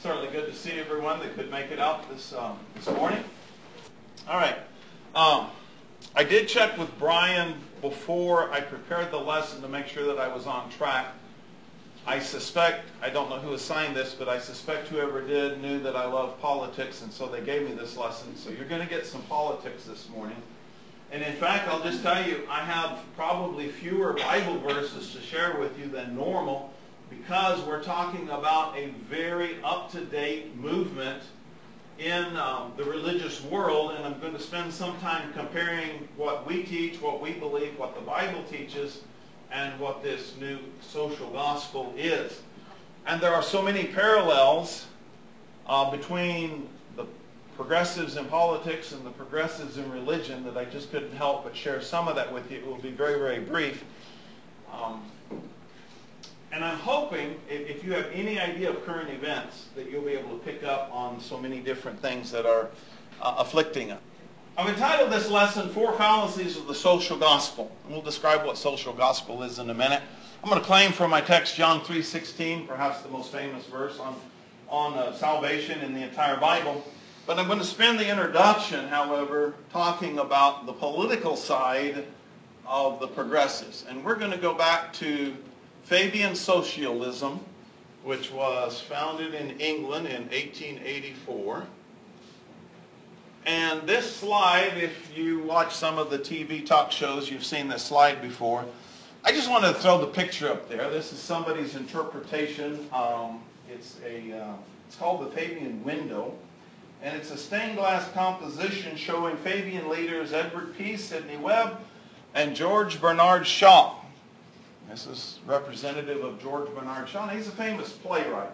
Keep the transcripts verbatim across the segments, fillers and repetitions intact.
Certainly good to see everyone that could make it out this um, this morning. All right. Um, I did check with Brian before I prepared the lesson to make sure that I was on track. I suspect, I don't know who assigned this, but I suspect whoever did knew that I love politics, and so they gave me this lesson. So you're going to get some politics this morning. And in fact, I'll just tell you, I have probably fewer Bible verses to share with you than normal, because we're talking about a very up-to-date movement in um, the religious world, and I'm going to spend some time comparing what we teach, what we believe, what the Bible teaches, and what this new social gospel is. And there are so many parallels uh, between the progressives in politics and the progressives in religion that I just couldn't help but share some of that with you. It will be very, very brief. Um, And I'm hoping, if you have any idea of current events, that you'll be able to pick up on so many different things that are uh, afflicting us. I've entitled this lesson, Four Fallacies of the Social Gospel. And we'll describe what social gospel is in a minute. I'm going to claim from my text John three sixteen, perhaps the most famous verse on, on uh, salvation in the entire Bible. But I'm going to spend the introduction, however, talking about the political side of the progressives. And we're going to go back to Fabian socialism, which was founded in England in eighteen eighty-four. And this slide, if you watch some of the T V talk shows, you've seen this slide before. I just wanted to throw the picture up there. This is somebody's interpretation. Um, it's a uh, it's called the Fabian window, and it's a stained glass composition showing Fabian leaders Edward Pease, Sidney Webb, and George Bernard Shaw. This is representative of George Bernard Shaw. He's a famous playwright.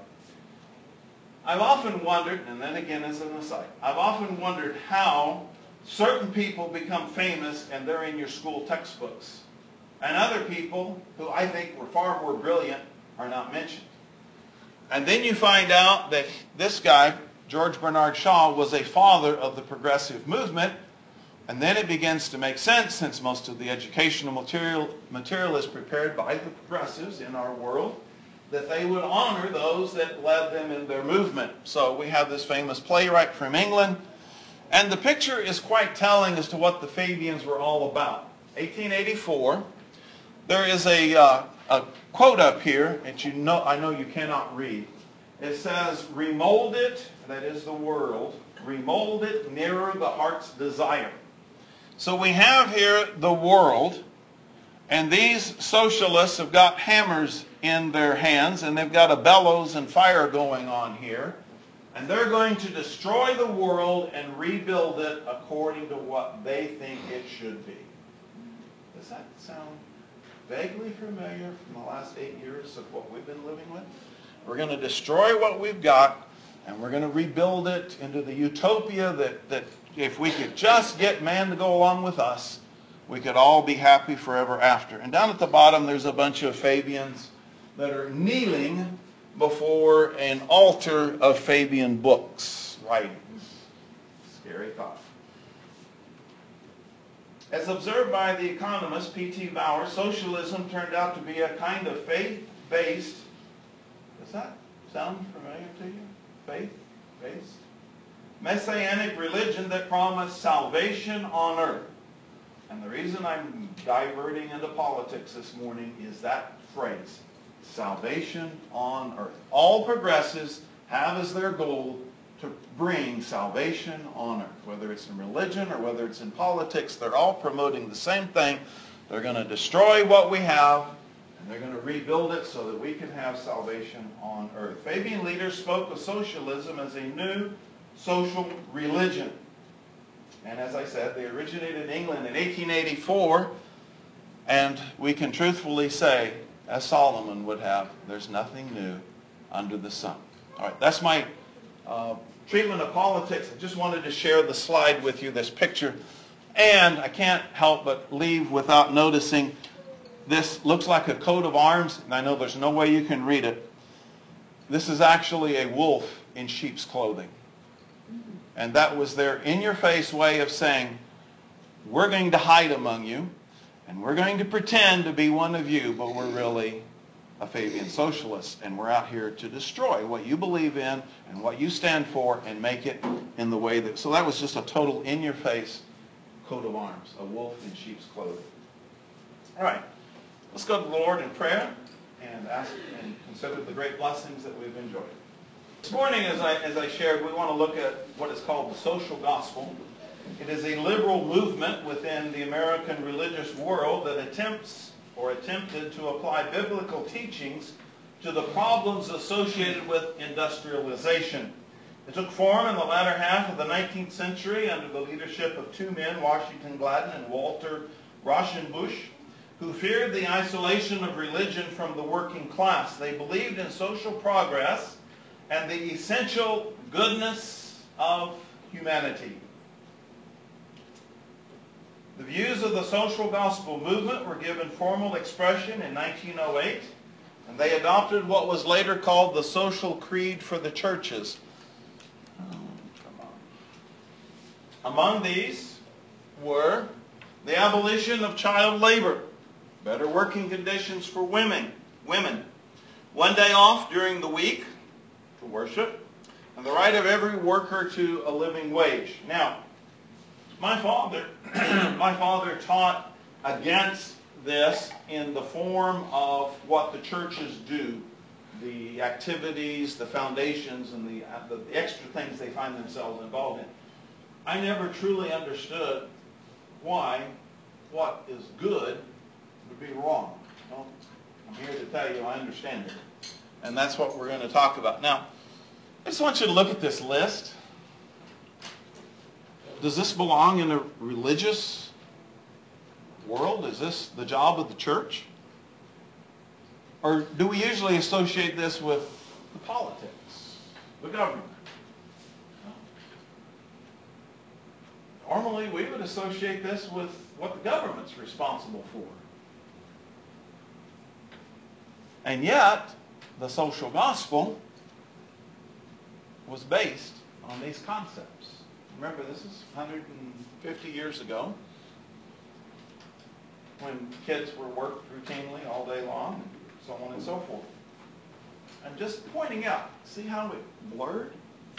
I've often wondered, and then again as an aside, I've often wondered how certain people become famous and they're in your school textbooks, and other people who I think were far more brilliant are not mentioned. And then you find out that this guy, George Bernard Shaw, was a father of the progressive movement. And then it begins to make sense, since most of the educational material, material is prepared by the progressives in our world, that they would honor those that led them in their movement. So we have this famous playwright from England. And the picture is quite telling as to what the Fabians were all about. eighteen eighty-four, there is a, uh, a quote up here that you know, I know you cannot read. It says, "Remold it," that is the world, "remold it nearer the heart's desire." So we have here the world, and these socialists have got hammers in their hands, and they've got a bellows and fire going on here, and they're going to destroy the world and rebuild it according to what they think it should be. Does that sound vaguely familiar from the last eight years of what we've been living with? We're going to destroy what we've got, and we're going to rebuild it into the utopia that, that if we could just get man to go along with us, we could all be happy forever after. And down at the bottom, there's a bunch of Fabians that are kneeling before an altar of Fabian books, writings. Scary thought. As observed by the economist P T Bauer, socialism turned out to be a kind of faith-based. Does that sound familiar to you? Faith-based? Messianic religion that promised salvation on earth. And the reason I'm diverting into politics this morning is that phrase, salvation on earth. All progressives have as their goal to bring salvation on earth. Whether it's in religion or whether it's in politics, they're all promoting the same thing. They're going to destroy what we have, and they're going to rebuild it so that we can have salvation on earth. Fabian leaders spoke of socialism as a new social religion. And as I said, they originated in England in eighteen eighty-four, and we can truthfully say, as Solomon would have, there's nothing new under the sun. All right, that's my uh, treatment of politics. I just wanted to share the slide with you, this picture. And I can't help but leave without noticing this looks like a coat of arms, and I know there's no way you can read it. This is actually a wolf in sheep's clothing. And that was their in-your-face way of saying, we're going to hide among you, and we're going to pretend to be one of you, but we're really a Fabian Socialist, and we're out here to destroy what you believe in and what you stand for and make it in the way that... So that was just a total in-your-face coat of arms, a wolf in sheep's clothing. All right, let's go to the Lord in prayer and ask and consider the great blessings that we've enjoyed. This morning, as I, as I shared, we want to look at what is called the social gospel. It is a liberal movement within the American religious world that attempts or attempted to apply biblical teachings to the problems associated with industrialization. It took form in the latter half of the nineteenth century under the leadership of two men, Washington Gladden and Walter Rauschenbusch, who feared the isolation of religion from the working class. They believed in social progress and the essential goodness of humanity. The views of the social gospel movement were given formal expression in nineteen oh eight, and they adopted what was later called the social creed for the churches. Among these were the abolition of child labor, better working conditions for women, women, one day off during the week to worship, and the right of every worker to a living wage. Now, my father, my father taught against this in the form of what the churches do, the activities, the foundations, and the, uh, the extra things they find themselves involved in. I never truly understood why what is good would be wrong. Well, I'm here to tell you I understand it. And that's what we're going to talk about. Now, I just want you to look at this list. Does this belong in a religious world? Is this the job of the church? Or do we usually associate this with the politics, the government? Normally, we would associate this with what the government's responsible for. And yet, the social gospel was based on these concepts. Remember, this is one hundred fifty years ago when kids were worked routinely all day long, and so on and so forth. I'm just pointing out, see how it blurred?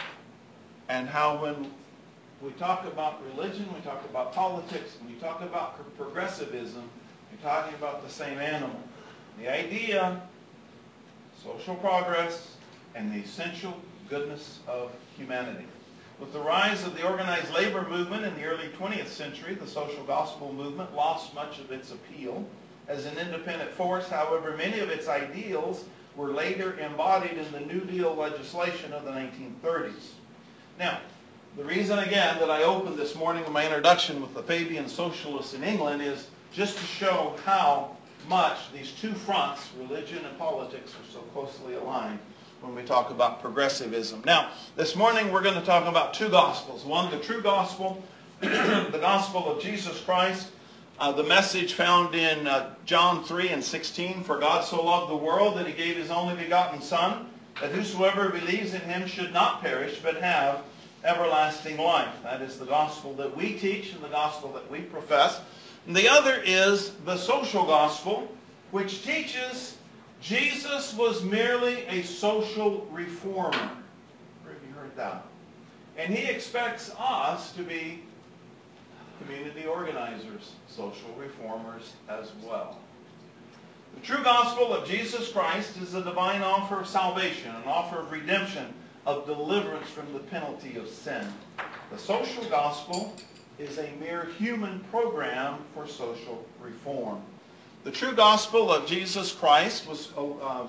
And how when we talk about religion, we talk about politics, when we talk about progressivism, we're talking about the same animal. The idea, social progress, and the essential goodness of humanity. With the rise of the organized labor movement in the early twentieth century, the social gospel movement lost much of its appeal as an independent force. However, many of its ideals were later embodied in the New Deal legislation of the nineteen thirties. Now, the reason, again, that I opened this morning in my introduction with the Fabian Socialists in England is just to show how much these two fronts, religion and politics, are so closely aligned when we talk about progressivism. Now, this morning we're going to talk about two gospels. One, the true gospel, the gospel of Jesus Christ, uh, the message found in uh, John three and sixteen, for God so loved the world that he gave his only begotten Son, that whosoever believes in him should not perish, but have everlasting life. That is the gospel that we teach and the gospel that we profess. And the other is the social gospel, which teaches Jesus was merely a social reformer. Where have you heard that? And he expects us to be community organizers, social reformers as well. The true gospel of Jesus Christ is a divine offer of salvation, an offer of redemption, of deliverance from the penalty of sin. The social gospel is a mere human program for social reform. The true gospel of Jesus Christ was uh,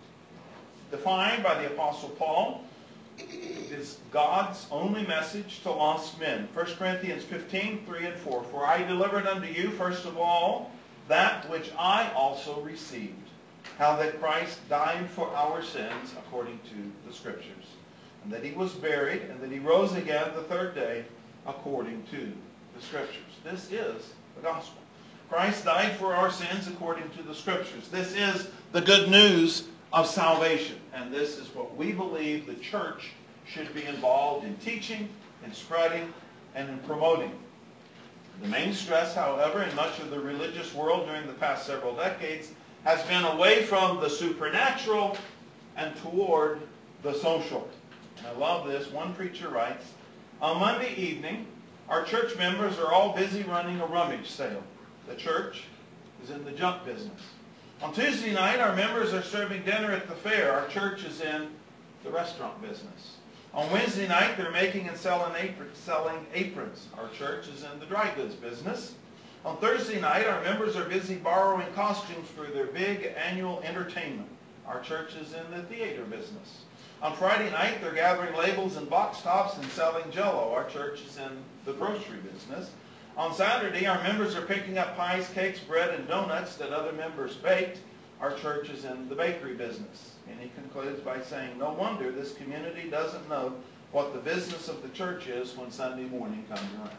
defined by the Apostle Paul. It is God's only message to lost men. First Corinthians fifteen, three and four. For I delivered unto you, first of all, that which I also received, how that Christ died for our sins according to the Scriptures, and that he was buried, and that he rose again the third day according to the Scriptures. This is the gospel. Christ died for our sins according to the Scriptures. This is the good news of salvation. And this is what we believe the church should be involved in teaching, in spreading, and in promoting. The main stress, however, in much of the religious world during the past several decades has been away from the supernatural and toward the social. And I love this. One preacher writes, on Monday evening, our church members are all busy running a rummage sale. The church is in the junk business. On Tuesday night, our members are serving dinner at the fair. Our church is in the restaurant business. On Wednesday night, they're making and selling aprons. Selling aprons. Our church is in the dry goods business. On Thursday night, our members are busy borrowing costumes for their big annual entertainment. Our church is in the theater business. On Friday night, they're gathering labels and box tops and selling Jell-O. Our church is in the grocery business. On Saturday, our members are picking up pies, cakes, bread, and donuts that other members baked. Our church is in the bakery business. And he concludes by saying, no wonder this community doesn't know what the business of the church is when Sunday morning comes around.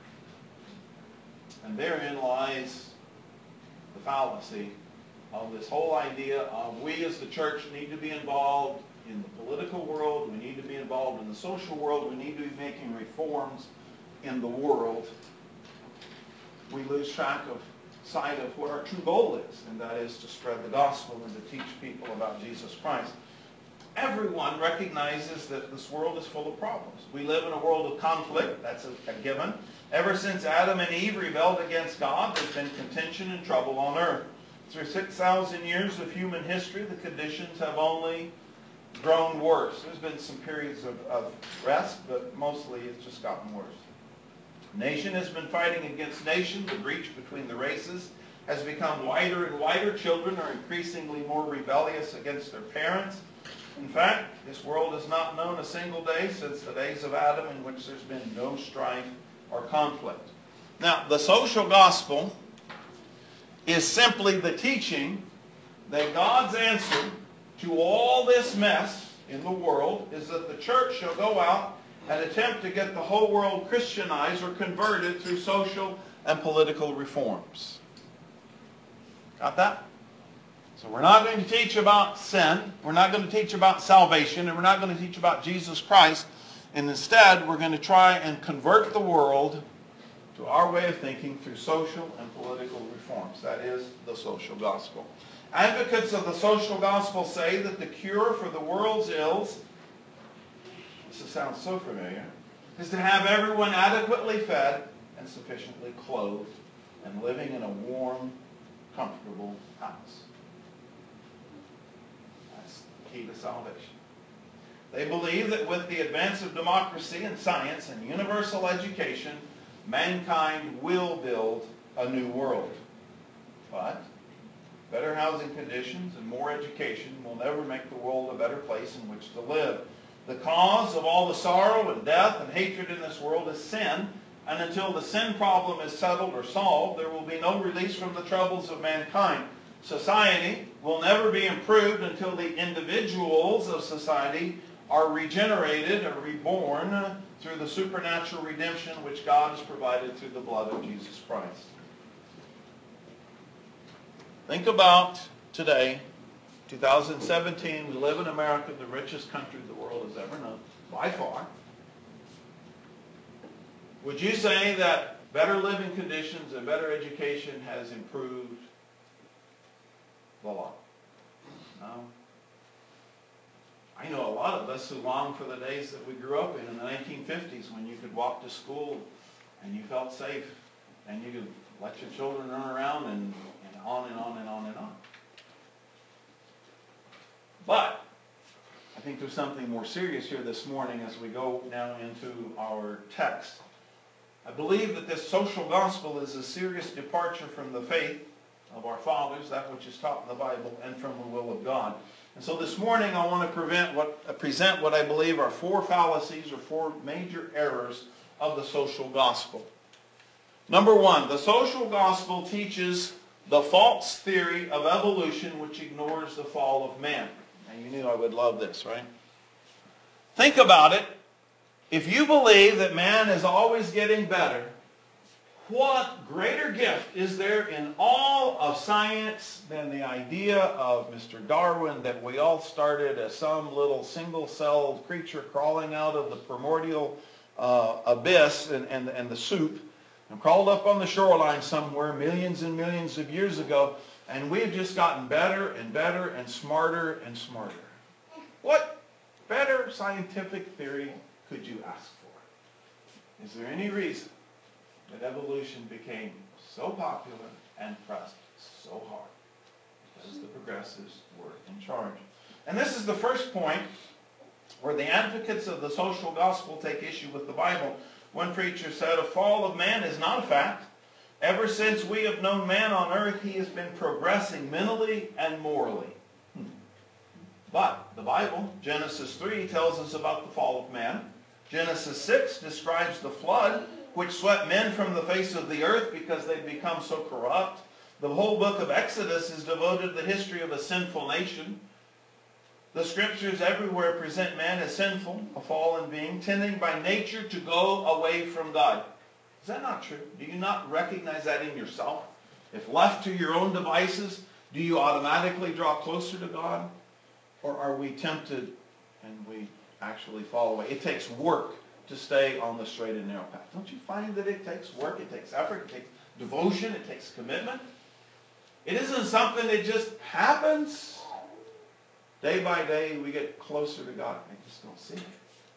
And therein lies the fallacy of this whole idea of we as the church need to be involved in the political world, we need to be involved in the social world, we need to be making reforms in the world. We lose track of sight of what our true goal is, and that is to spread the gospel and to teach people about Jesus Christ. Everyone recognizes that this world is full of problems. We live in a world of conflict. That's a, a given. Ever since Adam and Eve rebelled against God, there's been contention and trouble on earth. Through six thousand years of human history, the conditions have only grown worse. There's been some periods of, of rest, but mostly it's just gotten worse. Nation has been fighting against nation. The breach between the races has become wider and wider. Children are increasingly more rebellious against their parents. In fact, this world has not known a single day since the days of Adam in which there's been no strife or conflict. Now, the social gospel is simply the teaching that God's answer to all this mess in the world is that the church shall go out and attempt to get the whole world Christianized or converted through social and political reforms. Got that? So we're not going to teach about sin, we're not going to teach about salvation, and we're not going to teach about Jesus Christ. And instead, we're going to try and convert the world to our way of thinking through social and political reforms. That is the social gospel. Advocates of the social gospel say that the cure for the world's ills, this sounds so familiar, is to have everyone adequately fed and sufficiently clothed and living in a warm, comfortable house. That's the key to salvation. They believe that with the advance of democracy and science and universal education, mankind will build a new world. But better housing conditions and more education will never make the world a better place in which to live. The cause of all the sorrow and death and hatred in this world is sin, and until the sin problem is settled or solved, there will be no release from the troubles of mankind. Society will never be improved until the individuals of society are regenerated or reborn through the supernatural redemption which God has provided through the blood of Jesus Christ. Think about today, two thousand seventeen, we live in America, the richest country the world has ever known, by far. Would you say that better living conditions and better education has improved the lot? No. I know a lot of us who long for the days that we grew up in in the nineteen fifties when you could walk to school and you felt safe and you could let your children run around and, and on and on and on and on. But I think there's something more serious here this morning as we go now into our text. I believe that this social gospel is a serious departure from the faith of our fathers, that which is taught in the Bible, and from the will of God. And so this morning I want to prevent what, uh, present what I believe are four fallacies or four major errors of the social gospel. Number one, the social gospel teaches the false theory of evolution which ignores the fall of man. And you knew I would love this, right? Think about it. If you believe that man is always getting better, what greater gift is there in all of science than the idea of Mister Darwin that we all started as some little single-celled creature crawling out of the primordial uh, abyss and, and, and the soup and crawled up on the shoreline somewhere millions and millions of years ago. And we've just gotten better and better and smarter and smarter. What better scientific theory could you ask for? Is there any reason that evolution became so popular and pressed so hard? Because the progressives were in charge. And this is the first point where the advocates of the social gospel take issue with the Bible. One preacher said, a fall of man is not a fact. Ever since we have known man on earth, he has been progressing mentally and morally. Hmm. But the Bible, Genesis three, tells us about the fall of man. Genesis six describes the flood, which swept men from the face of the earth because they'd become so corrupt. The whole book of Exodus is devoted to the history of a sinful nation. The scriptures everywhere present man as sinful, a fallen being, tending by nature to go away from God. Is that not true? Do you not recognize that in yourself? If left to your own devices, do you automatically draw closer to God? Or are we tempted and we actually fall away? It takes work to stay on the straight and narrow path. Don't you find that it takes work, it takes effort, it takes devotion, it takes commitment? It isn't something that just happens. Day by day we get closer to God. I just don't see it.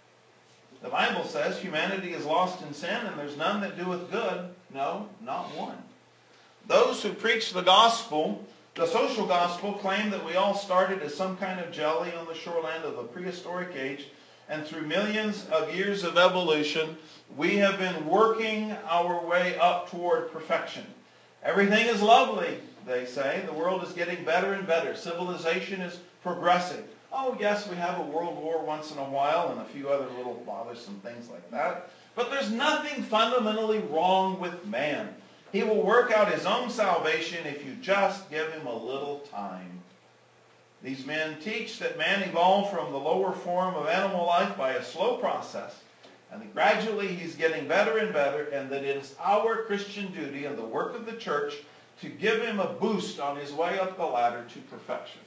The Bible says humanity is lost in sin and there's none that doeth good. No, not one. Those who preach the gospel, the social gospel, claim that we all started as some kind of jelly on the shoreland of the prehistoric age, and through millions of years of evolution, we have been working our way up toward perfection. Everything is lovely, they say. The world is getting better and better. Civilization is progressing. Oh, yes, we have a world war once in a while and a few other little bothersome things like that. But there's nothing fundamentally wrong with man. He will work out his own salvation if you just give him a little time. These men teach that man evolved from the lower form of animal life by a slow process, and that gradually he's getting better and better, and that it is our Christian duty and the work of the church to give him a boost on his way up the ladder to perfection.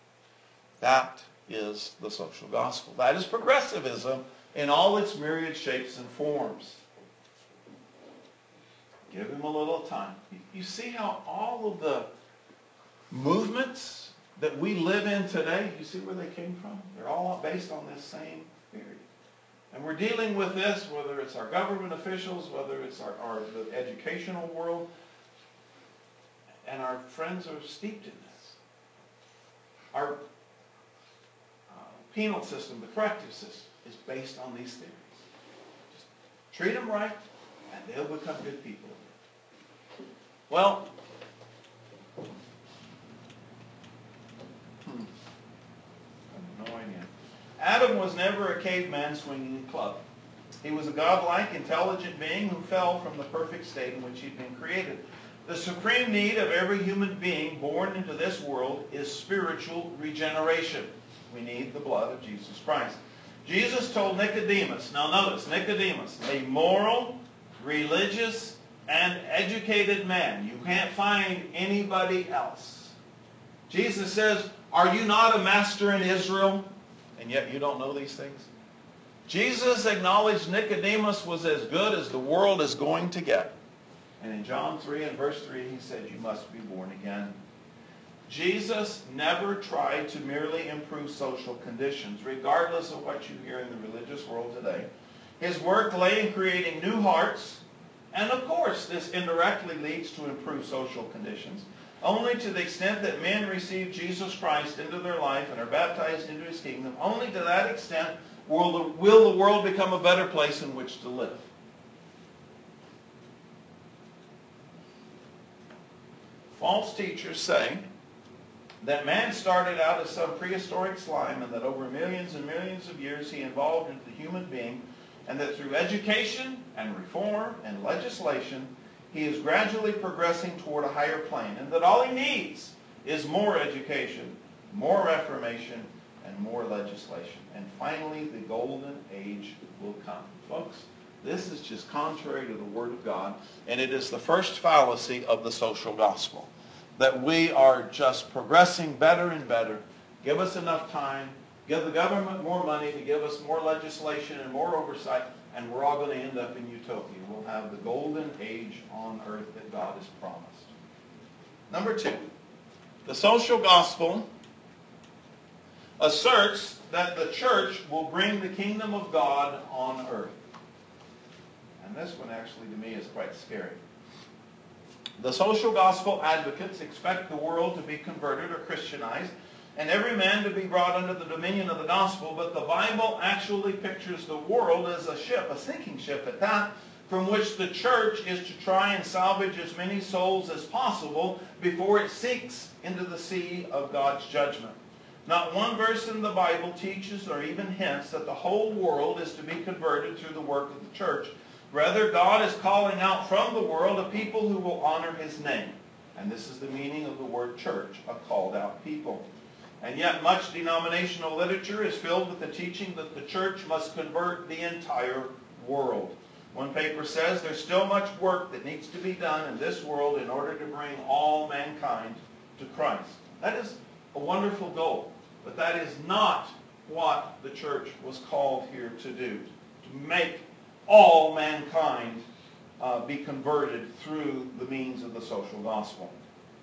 That is the social gospel. That is progressivism in all its myriad shapes and forms. Give him a little time. You see how all of the movements that we live in today, you see where they came from? They're all based on this same theory. And we're dealing with this, whether it's our government officials, whether it's our, our the educational world, and our friends are steeped in this. Our penal system, the corrective system, is based on these theories. Just treat them right, and they'll become good people. Well, hmm, I have no idea. Adam was never a caveman swinging a club. He was a godlike, intelligent being who fell from the perfect state in which he'd been created. The supreme need of every human being born into this world is spiritual regeneration. We need the blood of Jesus Christ. Jesus told Nicodemus, now notice, Nicodemus, a moral, religious, and educated man. You can't find anybody else. Jesus says, are you not a master in Israel, and yet you don't know these things? Jesus acknowledged Nicodemus was as good as the world is going to get. And in John three and verse three, he said, you must be born again. Jesus never tried to merely improve social conditions, regardless of what you hear in the religious world today. His work lay in creating new hearts, and of course this indirectly leads to improved social conditions, only to the extent that men receive Jesus Christ into their life and are baptized into his kingdom. Only to that extent will the, will the world become a better place in which to live. False teachers say that man started out as some prehistoric slime and that over millions and millions of years he evolved into the human being, and that through education and reform and legislation he is gradually progressing toward a higher plane, and that all he needs is more education, more reformation, and more legislation. And finally the golden age will come. Folks, this is just contrary to the Word of God, and it is the first fallacy of the social gospel. That we are just progressing better and better. Give us enough time. Give the government more money to give us more legislation and more oversight, and we're all going to end up in utopia. We'll have the golden age on earth that God has promised. Number two, The social gospel asserts that the church will bring the kingdom of God on earth. And this one actually to me is quite scary. The social gospel advocates expect the world to be converted or Christianized and every man to be brought under the dominion of the gospel, but the Bible actually pictures the world as a ship, a sinking ship at that, from which the church is to try and salvage as many souls as possible before it sinks into the sea of God's judgment. Not one verse in the Bible teaches or even hints that the whole world is to be converted through the work of the church. Rather, God is calling out from the world a people who will honor His name. And this is the meaning of the word church, a called out people. And yet much denominational literature is filled with the teaching that the church must convert the entire world. One paper says there's still much work that needs to be done in this world in order to bring all mankind to Christ. That is a wonderful goal, but that is not what the church was called here to do, to make all mankind uh, be converted through the means of the social gospel.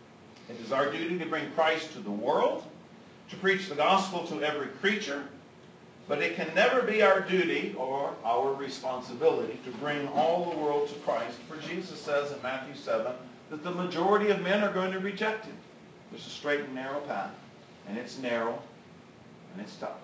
It is our duty to bring Christ to the world, to preach the gospel to every creature, but it can never be our duty or our responsibility to bring all the world to Christ, for Jesus says in Matthew seven that the majority of men are going to reject Him. There's a straight and narrow path, and it's narrow, and it's tough.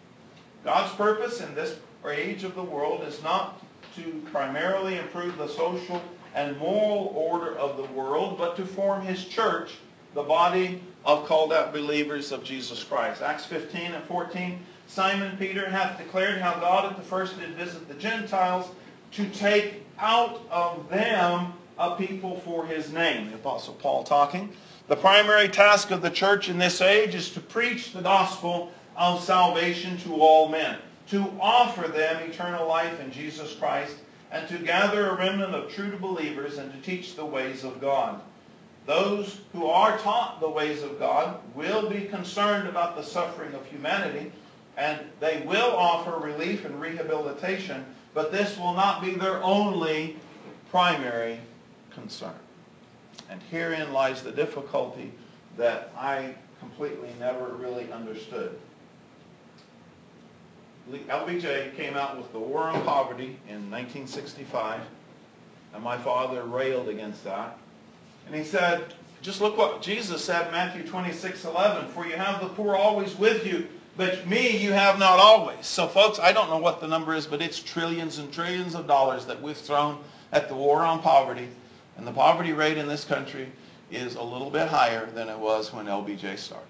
God's purpose in this age of the world is not to primarily improve the social and moral order of the world, but to form His church, the body of called out believers of Jesus Christ. Acts fifteen and fourteen, Simon Peter hath declared how God at the first did visit the Gentiles to take out of them a people for His name. The Apostle Paul talking. The primary task of the church in this age is to preach the gospel of salvation to all men, to offer them eternal life in Jesus Christ, and to gather a remnant of true believers and to teach the ways of God. Those who are taught the ways of God will be concerned about the suffering of humanity, and they will offer relief and rehabilitation, but this will not be their only primary concern. And herein lies the difficulty that I completely never really understood. L B J came out with the War on Poverty in nineteen sixty-five, and my father railed against that. And he said, just look what Jesus said in Matthew twenty-six eleven, for you have the poor always with you, but me you have not always. So folks, I don't know what the number is, but it's trillions and trillions of dollars that we've thrown at the war on poverty. And the poverty rate in this country is a little bit higher than it was when L B J started.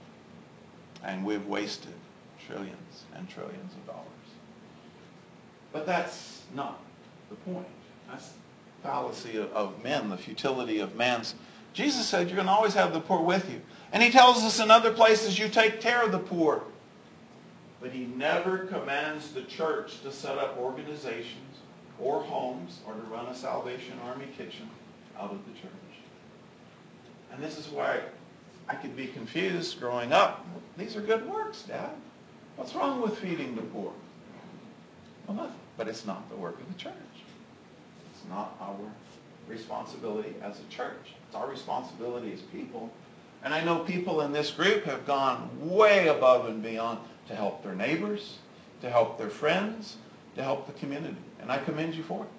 And we've wasted trillions and trillions of dollars. But that's not the point. That's the fallacy of, of men, the futility of man's. Jesus said you're going to always have the poor with you. And He tells us in other places you take care of the poor. But He never commands the church to set up organizations or homes or to run a Salvation Army kitchen out of the church. And this is why I could be confused growing up. These are good works, Dad. What's wrong with feeding the poor? Well, nothing. But it's not the work of the church. It's not our responsibility as a church. It's our responsibility as people. And I know people in this group have gone way above and beyond to help their neighbors, to help their friends, to help the community. And I commend you for it.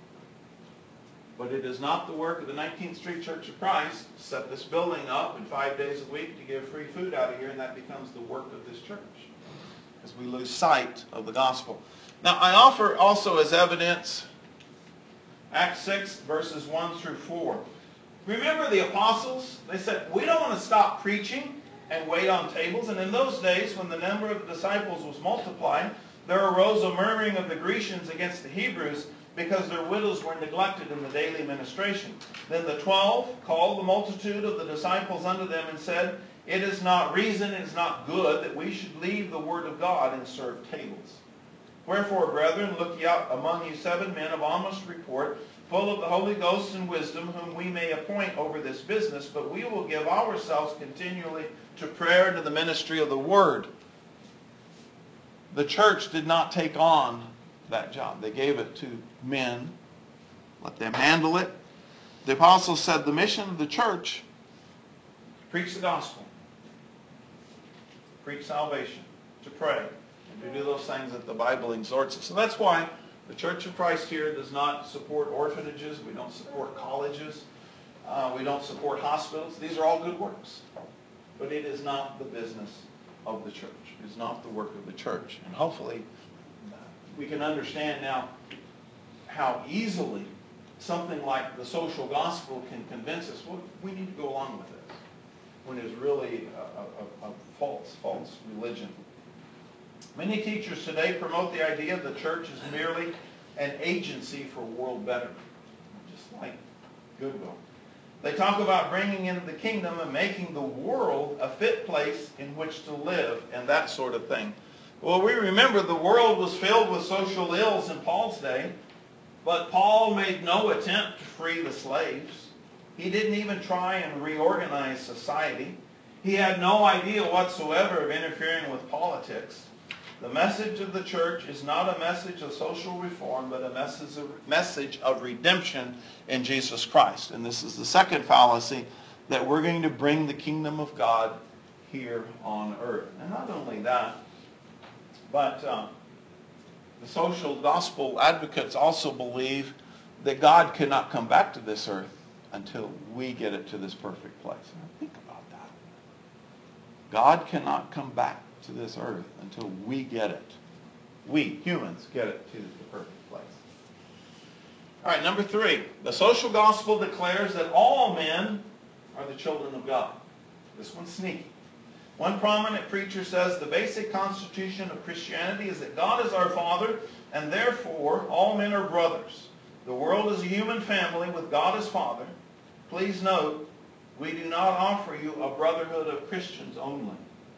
But it is not the work of the nineteenth Street Church of Christ to set this building up in five days a week to give free food out of here, and that becomes the work of this church, as we lose sight of the gospel. Now, I offer also as evidence Acts six, verses one through four. Remember the apostles? They said, we don't want to stop preaching and wait on tables. And in those days, when the number of disciples was multiplied, there arose a murmuring of the Grecians against the Hebrews, because their widows were neglected in the daily ministration. Then the twelve called the multitude of the disciples unto them and said, it is not reason, it is not good that we should leave the word of God and serve tables. Wherefore, brethren, look ye out among you seven men of honest report, full of the Holy Ghost and wisdom, whom we may appoint over this business, but we will give ourselves continually to prayer and to the ministry of the word. The church did not take on that job. They gave it to men, let them handle it. The apostles said the mission of the church, preach the gospel, preach salvation, to pray, and to do those things that the Bible exhorts us. So that's why the Church of Christ here does not support orphanages. We don't support colleges. Uh, we don't support hospitals. These are all good works. But it is not the business of the church. It is not the work of the church. And hopefully we can understand now how easily something like the social gospel can convince us, well, we need to go along with this, when it's really a, a, a false, false religion. Many teachers today promote the idea the church is merely an agency for world betterment, just like Goodwill. They talk about bringing in the kingdom and making the world a fit place in which to live and that sort of thing. Well, we remember the world was filled with social ills in Paul's day, but Paul made no attempt to free the slaves. He didn't even try and reorganize society. He had no idea whatsoever of interfering with politics. The message of the church is not a message of social reform, but a message of, message of redemption in Jesus Christ. And this is the second fallacy, that we're going to bring the kingdom of God here on earth. And not only that, but uh, the social gospel advocates also believe that God cannot come back to this earth until we get it to this perfect place. Now, think about that. God cannot come back to this earth until we get it. We, humans, get it to the perfect place. All right, number three. The social gospel declares that all men are the children of God. This one's sneaky. One prominent preacher says the basic constitution of Christianity is that God is our Father, and therefore all men are brothers. The world is a human family with God as Father. Please note, we do not offer you a brotherhood of Christians only.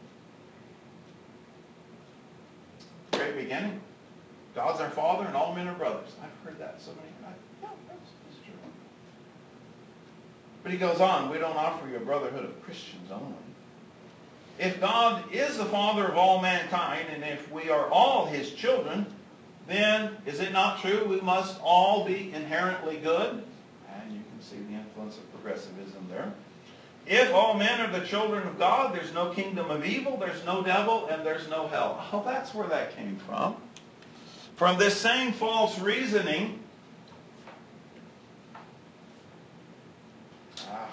Very beginning, God's our Father and all men are brothers. I've heard that so many times. Yeah, that's, that's true. But he goes on, we don't offer you a brotherhood of Christians only. If God is the Father of all mankind, and if we are all His children, then is it not true we must all be inherently good? And you can see the influence of progressivism there. If all men are the children of God, there's no kingdom of evil, there's no devil, and there's no hell. Oh, that's where that came from. From this same false reasoning, ah,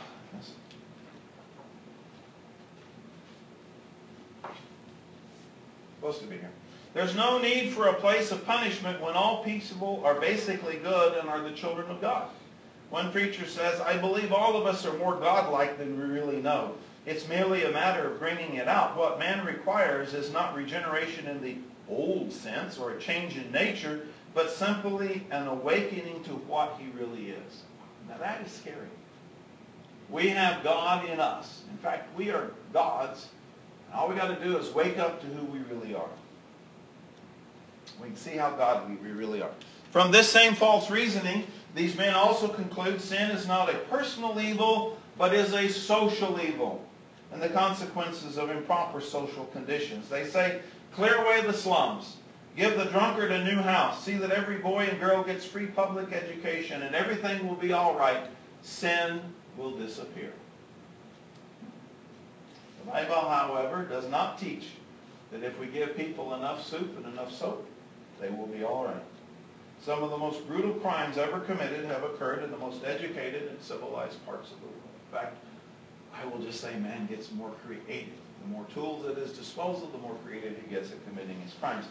supposed to be here. There's no need for a place of punishment when all people are basically good and are the children of God. One preacher says, I believe all of us are more godlike than we really know. It's merely a matter of bringing it out. What man requires is not regeneration in the old sense or a change in nature, but simply an awakening to what he really is. Now that is scary. We have God in us. In fact, we are God's. All we got to do is wake up to who we really are. We can see how godly we really are. From this same false reasoning, these men also conclude sin is not a personal evil, but is a social evil, and the consequences of improper social conditions. They say, clear away the slums. Give the drunkard a new house. See that every boy and girl gets free public education, and everything will be all right. Sin will disappear. The Bible, however, does not teach that if we give people enough soup and enough soap, they will be all right. Some of the most brutal crimes ever committed have occurred in the most educated and civilized parts of the world. In fact, I will just say man gets more creative. The more tools at his disposal, the more creative he gets at committing his crimes.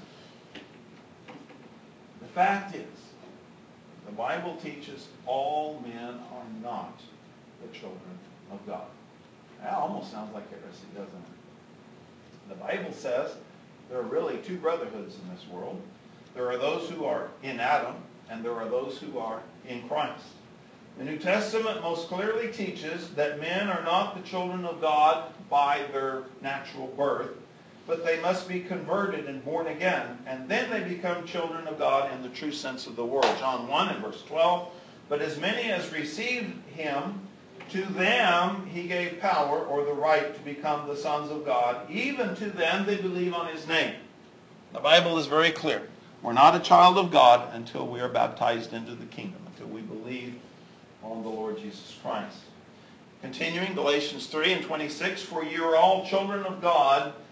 The fact is, the Bible teaches all men are not the children of God. That almost sounds like heresy, doesn't it? The Bible says there are really two brotherhoods in this world. There are those who are in Adam, and there are those who are in Christ. The New Testament most clearly teaches that men are not the children of God by their natural birth, but they must be converted and born again, and then they become children of God in the true sense of the word. John one and verse twelve, but as many as received him, to them he gave power, or the right, to become the sons of God, even to them that believe on his name. The Bible is very clear. We're not a child of God until we are baptized into the kingdom, until we believe on the Lord Jesus Christ. Continuing, Galatians three and twenty-six, for you are all children of God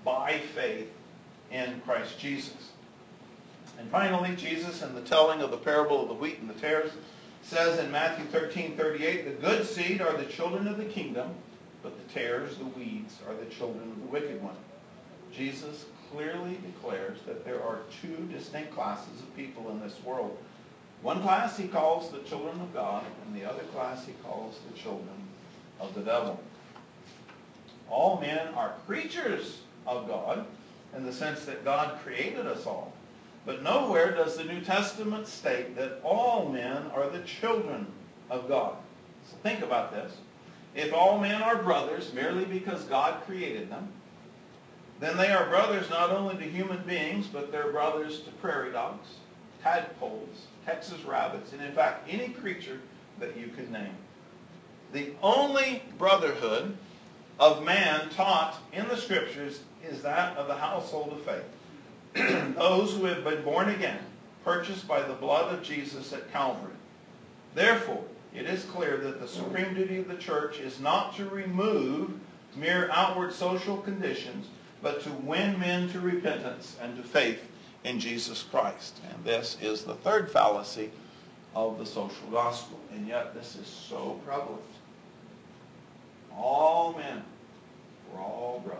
by faith in Christ Jesus. And finally, Jesus, in the telling of the parable of the wheat and the tares, says in Matthew thirteen thirty-eight, the good seed are the children of the kingdom, but the tares, the weeds, are the children of the wicked one. Jesus clearly declares that there are two distinct classes of people in this world. One class he calls the children of God, and the other class he calls the children of the devil. All men are creatures of God, in the sense that God created us all. But nowhere does the New Testament state that all men are the children of God. So think about this. If all men are brothers merely because God created them, then they are brothers not only to human beings, but they're brothers to prairie dogs, tadpoles, Texas rabbits, and in fact any creature that you could name. The only brotherhood of man taught in the Scriptures is that of the household of faith. Those who have been born again, purchased by the blood of Jesus at Calvary. Therefore, it is clear that the supreme duty of the church is not to remove mere outward social conditions, but to win men to repentance and to faith in Jesus Christ. And this is the third fallacy of the social gospel. And yet this is so prevalent. All men were all brothers.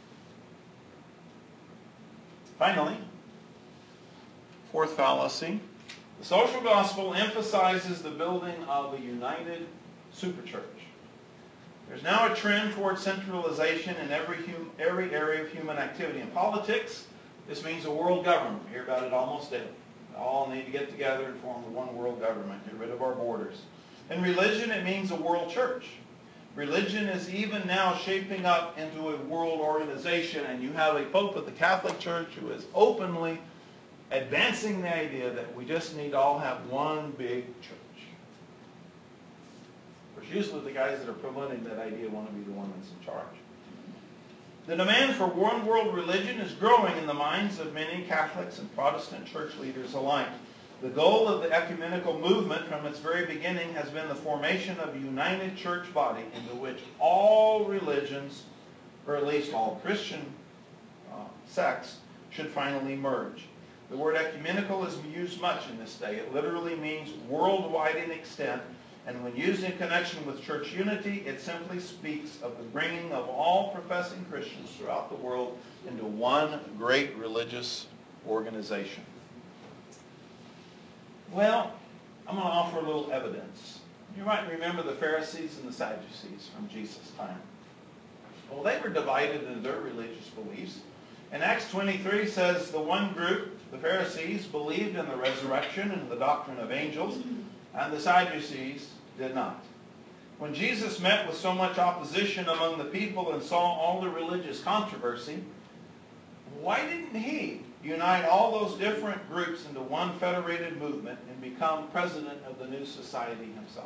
Finally, fourth fallacy, the social gospel emphasizes the building of a united superchurch. There's now a trend toward centralization in every, hum, every area of human activity. In politics, this means a world government. We hear about it almost daily. We all need to get together and form one world government, get rid of our borders. In religion, it means a world church. Religion is even now shaping up into a world organization, and you have a Pope of the Catholic Church who is openly advancing the idea that we just need to all have one big church. Of course, usually the guys that are promoting that idea want to be the one that's in charge. The demand for one world religion is growing in the minds of many Catholics and Protestant church leaders alike. The goal of the ecumenical movement from its very beginning has been the formation of a united church body into which all religions, or at least all Christian uh, sects, should finally merge. The word ecumenical is used much in this day. It literally means worldwide in extent, and when used in connection with church unity, it simply speaks of the bringing of all professing Christians throughout the world into one great religious organization. Well, I'm going to offer a little evidence. You might remember the Pharisees and the Sadducees from Jesus' time. Well, they were divided in their religious beliefs. And Acts twenty-three says the one group, the Pharisees, believed in the resurrection and the doctrine of angels, and the Sadducees did not. When Jesus met with so much opposition among the people and saw all the religious controversy, why didn't he unite all those different groups into one federated movement and become president of the new society himself?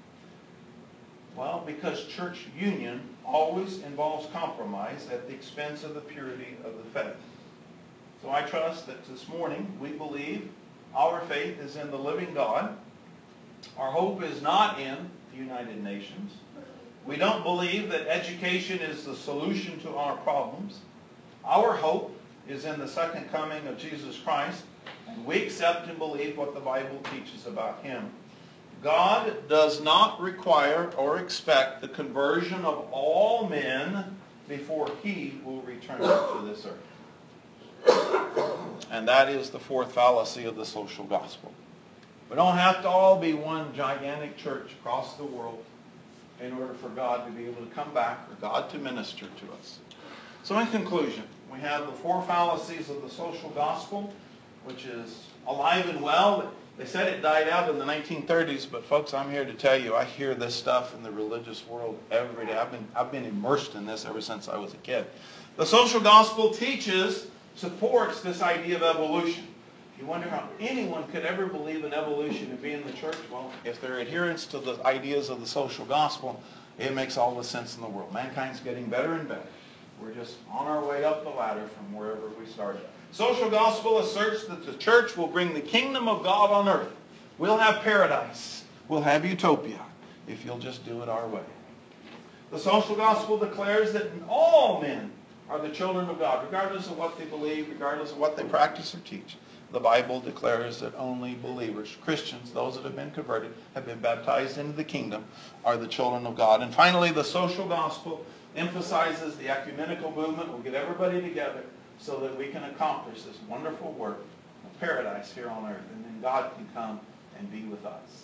Well, because church union always involves compromise at the expense of the purity of the faith. So I trust that this morning we believe our faith is in the living God. Our hope is not in the United Nations. We don't believe that education is the solution to our problems. Our hope is in the second coming of Jesus Christ, and we accept and believe what the Bible teaches about Him. God does not require or expect the conversion of all men before He will return to this earth. And that is the fourth fallacy of the social gospel. We don't have to all be one gigantic church across the world in order for God to be able to come back or God to minister to us. So in conclusion, we have the four fallacies of the social gospel, which is alive and well. They said it died out in the nineteen thirties, but folks, I'm here to tell you, I hear this stuff in the religious world every day. I've been, I've been immersed in this ever since I was a kid. The social gospel teaches, supports this idea of evolution. You wonder how anyone could ever believe in evolution and be in the church? Well, if they're adherents to the ideas of the social gospel, it makes all the sense in the world. Mankind's getting better and better. We're just on our way up the ladder from wherever we started. Social gospel asserts that the church will bring the kingdom of God on earth. We'll have paradise. We'll have utopia if you'll just do it our way. The social gospel declares that all men are the children of God, regardless of what they believe, regardless of what they practice or teach. The Bible declares that only believers, Christians, those that have been converted, have been baptized into the kingdom, are the children of God. And finally, the social gospel emphasizes the ecumenical movement. We'll get everybody together so that we can accomplish this wonderful work of paradise here on earth. And then God can come and be with us.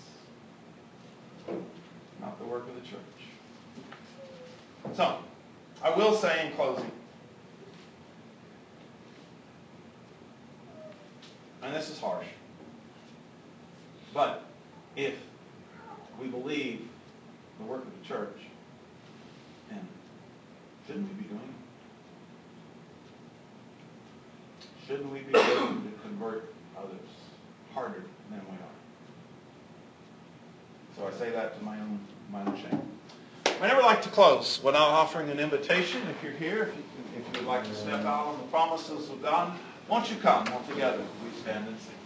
Not the work of the church. So, I will say in closing, and this is harsh, but if we believe the work of the church, then shouldn't we be doing it? Shouldn't we be willing to convert others harder than we are? So I say that to my own, my own shame. I never like to close without offering an invitation. If you're here, if you, if you would like to step out on the promises of God, won't you come all together? We stand and sing.